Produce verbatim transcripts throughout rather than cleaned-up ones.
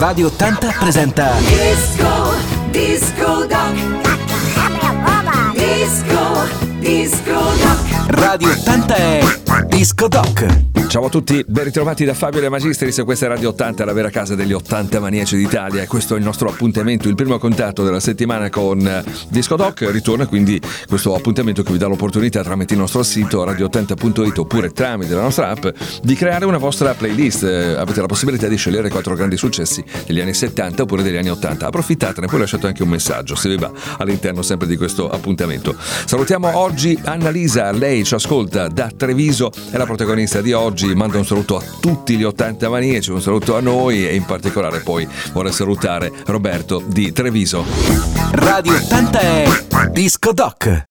Radio ottanta presenta Disco, Disco Doc. Disco, Disco Doc. Radio ottanta è Disco Doc. Ciao a tutti, ben ritrovati da Fabio De Magistris. Questa è Radio ottanta, la vera casa degli ottanta maniaci d'Italia, e questo è il nostro appuntamento, il primo contatto della settimana con Disco Doc. Ritorna quindi questo appuntamento che vi dà l'opportunità, tramite il nostro sito radio ottanta punto it oppure tramite la nostra app, di creare una vostra playlist. Avete la possibilità di scegliere quattro grandi successi degli anni settanta oppure degli anni ottanta. Approfittatene, poi lasciate anche un messaggio se vi va all'interno sempre di questo appuntamento. Salutiamo oggi Annalisa, lei ci ascolta da Treviso, è la protagonista di oggi. Manda un saluto a tutti gli ottanta maniaci, un saluto a noi, e in particolare poi vuole salutare Roberto di Treviso. Radio ottanta è Disco Doc.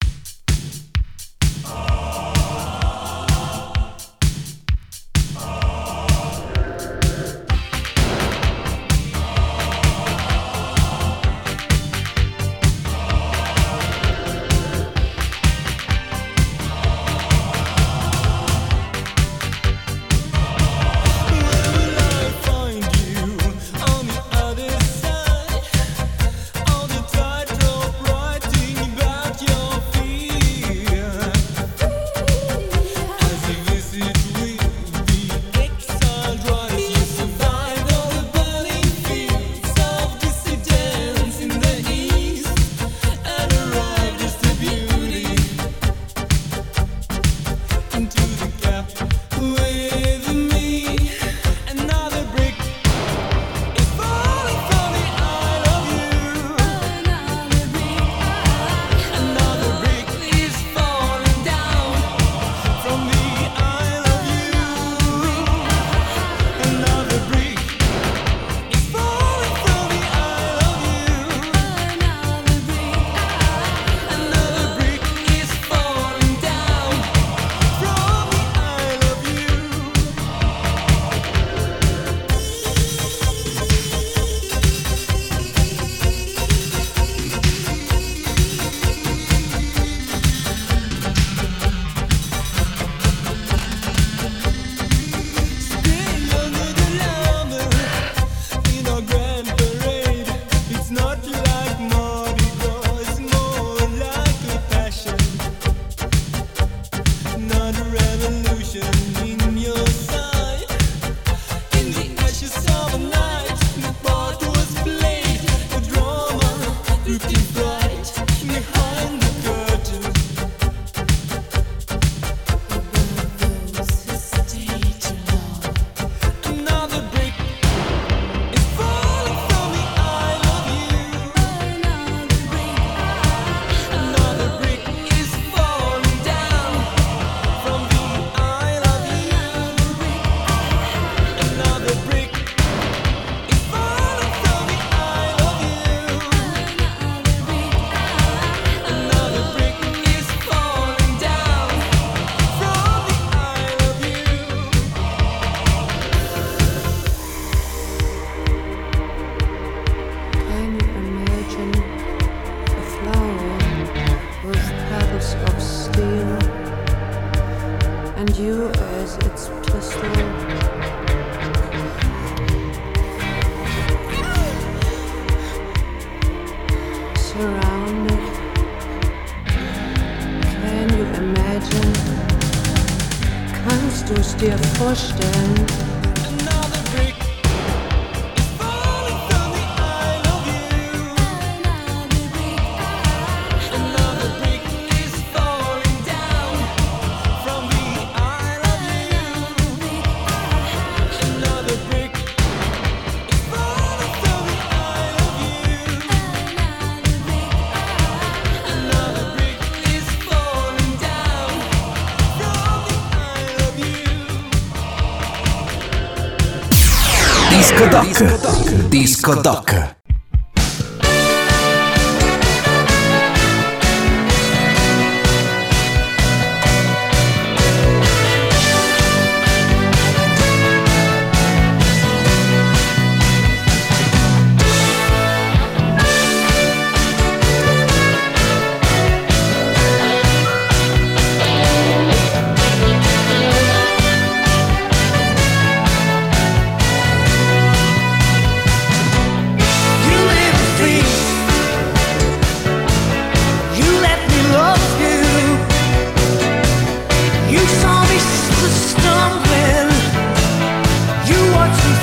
Dir vorstellen. Disco Doc. Disco Doc.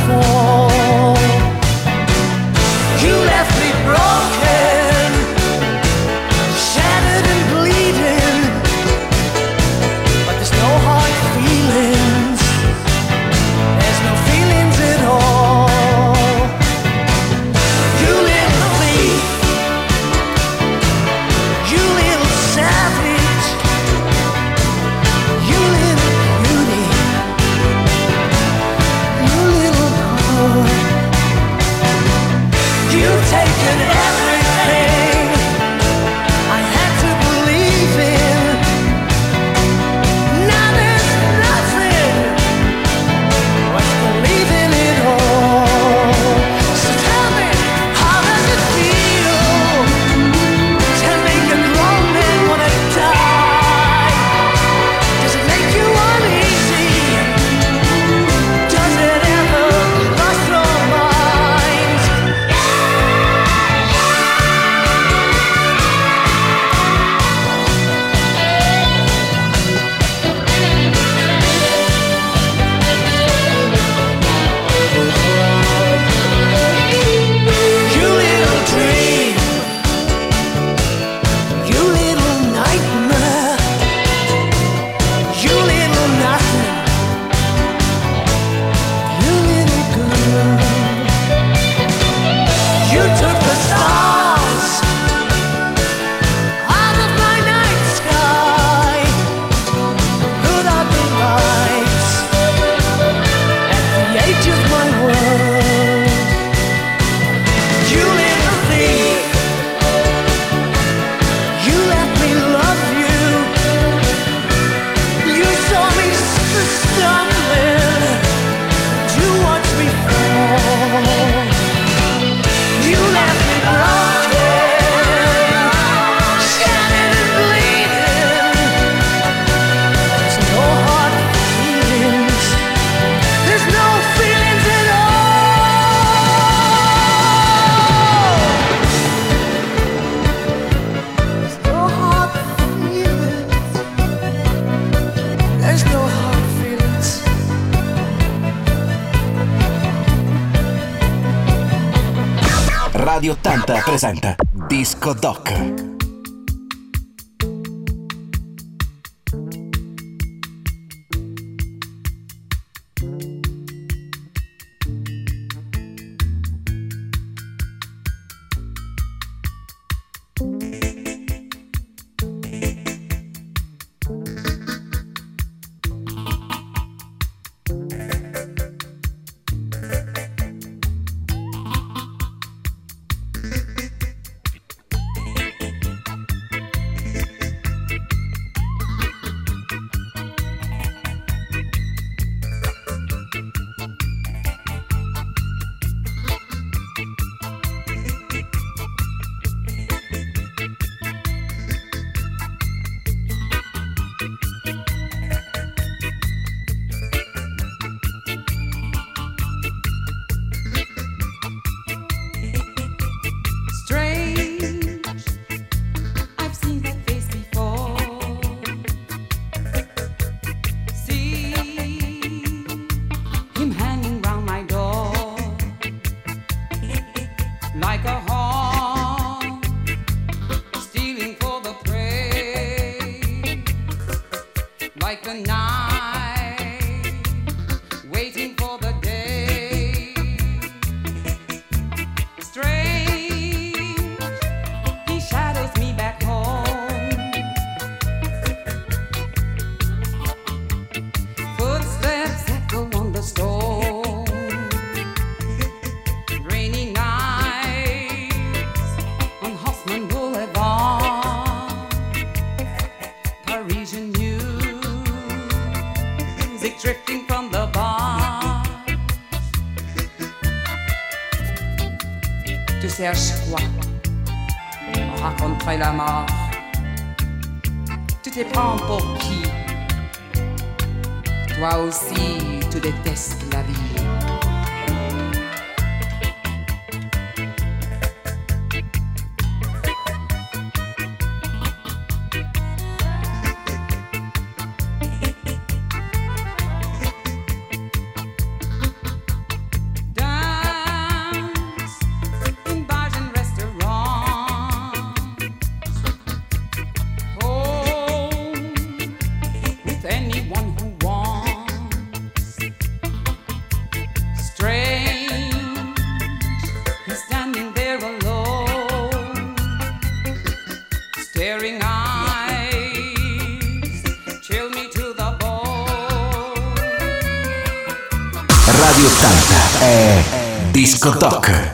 fall. You left me broken, shattered and bleeding, but there's no hard feelings. There's no feelings at all. You little thief, you little savage, you little beauty, you little girl. You've taken everything I had to believe in. Now there's nothing worth believing it all. So tell me, how does it feel to make a grown man wanna die? Does it make you uneasy? Does it ever cross your mind? You little dream, you little nightmare, you little nothing, you little girl. You took the stars out of my night sky, put out the lights at the edge of my world. You little thief, you let me love you. You saw me st- stumbling to watch me fall. You left me broken, shattered and bleeding. There's no hard feelings. There's no feelings at all. There's no hard feelings. There's no hard feelings. Radio ottanta presenta Disco Doc. Strange, I've seen that face before. See him hanging round my door like a hawk, stealing for the prey, like a night, waiting for the day. Strange, he shadows me back home. Footsteps echo on the stone. Rainy nights on Haussmann Boulevard. Parisian music drifting from the bar. Tu cherches quoi? Rencontrer la mort. Tu te prends pour qui? Toi aussi, tu détestes la vie. è Disco Doc.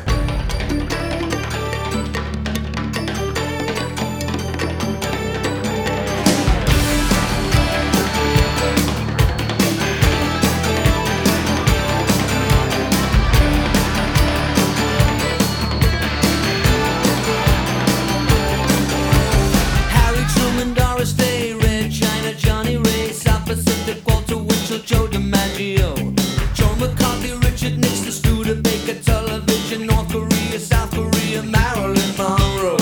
Harry Truman, Doris Day, Red China, Johnny Ray, South Pacific, Walter Winchell, Joe DiMaggio, Joe McCarthy, Richard Nixon, Studebaker, television, North Korea, South Korea, Marilyn Monroe.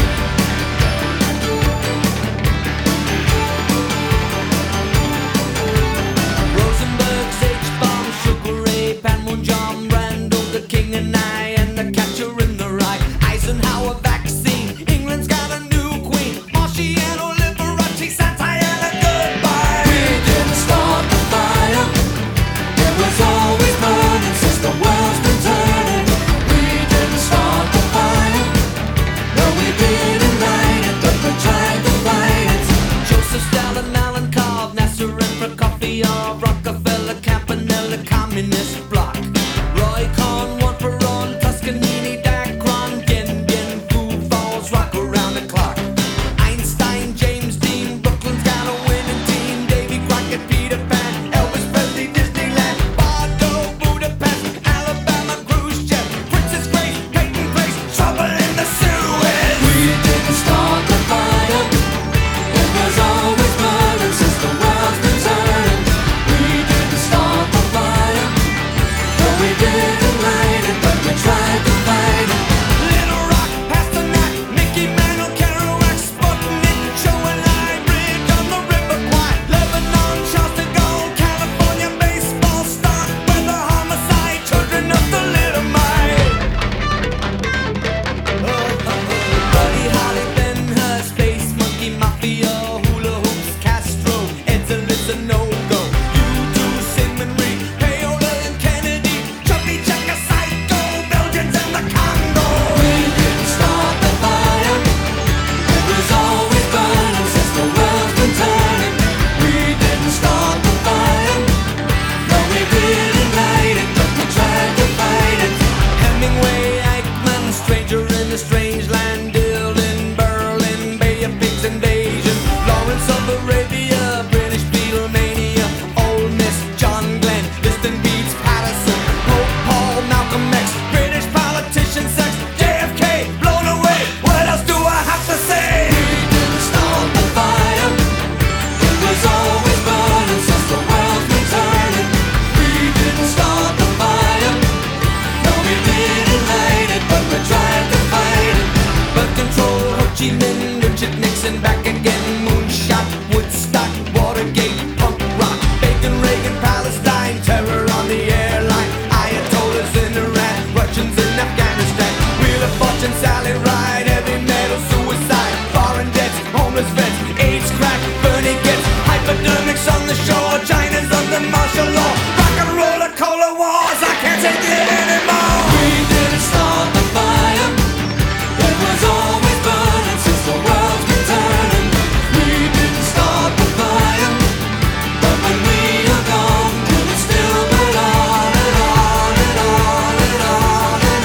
Rosenberg, H-Bomb, Sugar Ray, Panmunjom, Randall, the King and I, and the Catcher in the Rye, Eisenhower vaccine, England's got a new queen, Marciano, Liberace, Santayana, goodbye. We didn't start the fire, it was always burning since the world's been turning. We didn't start the fire, no we didn't light it, but we tried to fight it. Joseph Stalin, Alan Cobb, Nasser and Prokofiev, Rockefeller, Campanella, Communist Bloc, Roy Cohn, one for on, Toscanini, Dacron, Gen Gen, Food Falls, rock around the clock. Einstein, James Dean, Brooklyn's got a winning team, Davy Crockett, Peter Pan, Elvis Presley, Disneyland, Bordeaux, Budapest, Alabama, Khrushchev, Princess Grace, Peyton Place, trouble in the Suez. We didn't start the fire, it was always burning since the world's been turning. We didn't start the fire, no we didn't light it, but we tried to fight it. Little Rock, Pasternak, Mickey Mantle, Kerouac, Sputnik, Joe and I, Bridge on the River Kwai, Lebanon, Charles de Gaulle, California, baseball star, weather, homicide, children of the Little Mite. Buddy Holly, Ben Hur, Space Monkey, Mafia, Hula Hoops, Castro, Edson, a no-go. You do Sigmund Reed, Paola and Kennedy, Chubby Checker, Psycho, Belgians and the Congo. We didn't start the fire, it was always burning since the world's been turning. We didn't start the fire, no we didn't light it, but we tried to fight it. Hemingway, Eichmann, Stranger in a Strange Land, Dylan, Berlin, Bay of Pigs invasion, Lawrence of Arabia, British Beatlemania, Ole Miss, John Glenn, Liston Beats, Patterson, Pope Paul, Malcolm X, British politician, sex, J F K, blown away. What else do I have to say? We didn't start the fire, it was always burning since the world's been turning. We didn't start the fire, no we didn't light it, but we tried to fight it. Birth control, Ho Chi Minh, Richard Nixon, back again, moonshot, Woodstock, Watergate, punk rock, Bacon, Reagan, Palestine, terror on the airline, Ayatollahs in Iran, Russians in Afghanistan, Wheel of Fortune, Sally Ride, heavy metal, suicide, foreign debts, homeless vets, AIDS, crack, Bernie gets, hypodermics on the shore, China's under martial law, rock and roll, a cola wars, I can't take it anymore. We didn't start the fire, it was always burning since the world's been turning. We didn't start the fire, but when we are gone, will it still burn on and on and on and on and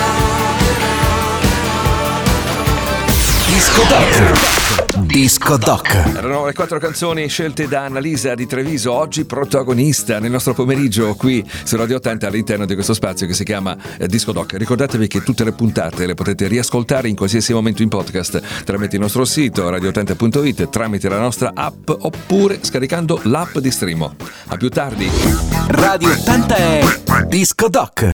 on and on? Disco Doc. Disco Doc. Erano le quattro canzoni scelte da Annalisa di Treviso, oggi protagonista nel nostro pomeriggio qui su Radio ottanta all'interno di questo spazio che si chiama eh, Disco Doc. Ricordatevi che tutte le puntate le potete riascoltare in qualsiasi momento in podcast tramite il nostro sito radio ottanta punto it, tramite la nostra app oppure scaricando l'app di Streamo. A più tardi. Radio ottanta è Disco Doc.